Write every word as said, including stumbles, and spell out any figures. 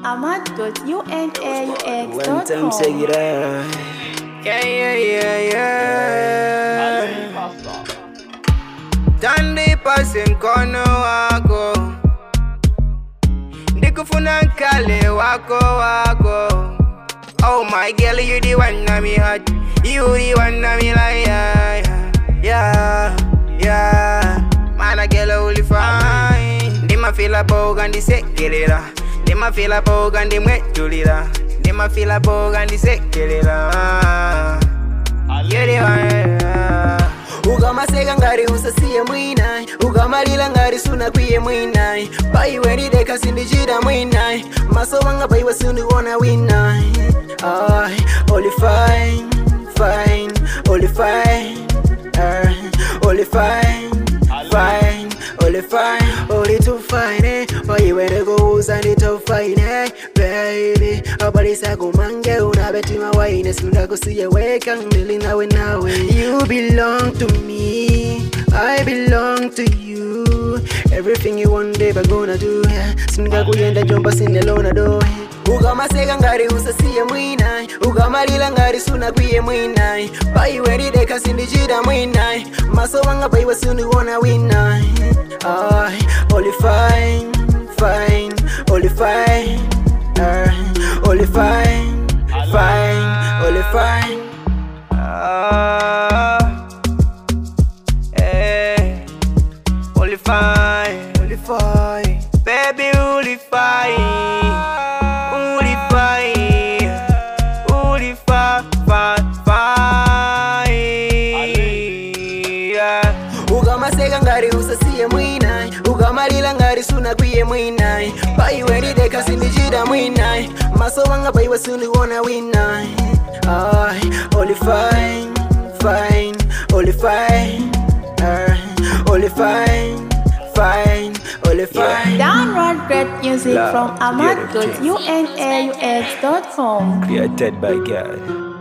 ahmad dot unaux One dot time com. take it out. Yeah, yeah, yeah, yeah. Tandi pasi mkono wako, ndikufuna nkale wako wako. Oh my girl, you the one na me heart, you the one na me like yeah, yeah, yeah. Man a girl only fine. They ma feel a bog and they sekelera. They ma feel a bog and they mwetulira. They ma feel a bog and they sekelera. You the one. Ugama sega ngari usasiye mwinai, ugama lila ngari suna kwiye mwinai. Bai weni deka sindi jida mwinai, maso wanga bai wasuni wana winai. Ay, only fine, fine, only fine, uh, only fine, fine, only fine, only too fine, eh. Bai weni go uzani too fine, eh, baby. Abali sago mange unabeti mawaine, sunda kusiye weka ngili nawe nawe. You belong to me, I belong to you. Everything you want, babe, I'm gonna do. Sunda kuyenda jomba sinelona do. Ugama sega ngari usasiye mwinai, ugama lila ngari suna kwiye mwinai. Bai weni deka sindi jida mwinai, maso wanga bai wasuni wana winai. Ay, only fine, fine, only fine, uh, only fine, fine, only fine. Ah, eh, only fine, only fine, baby, only fine. Ugama sega ngari usasiye mwinai, ugama lila ngari suna kwiye mwinai. Bai weni deka sindi jida mwinai, maso wanga bai wasuni wana winai. Ay, only fine, fine, only fine, uh, only fine, fine, only fine. Download great music from ahmad dot unaux dot com. Created by God.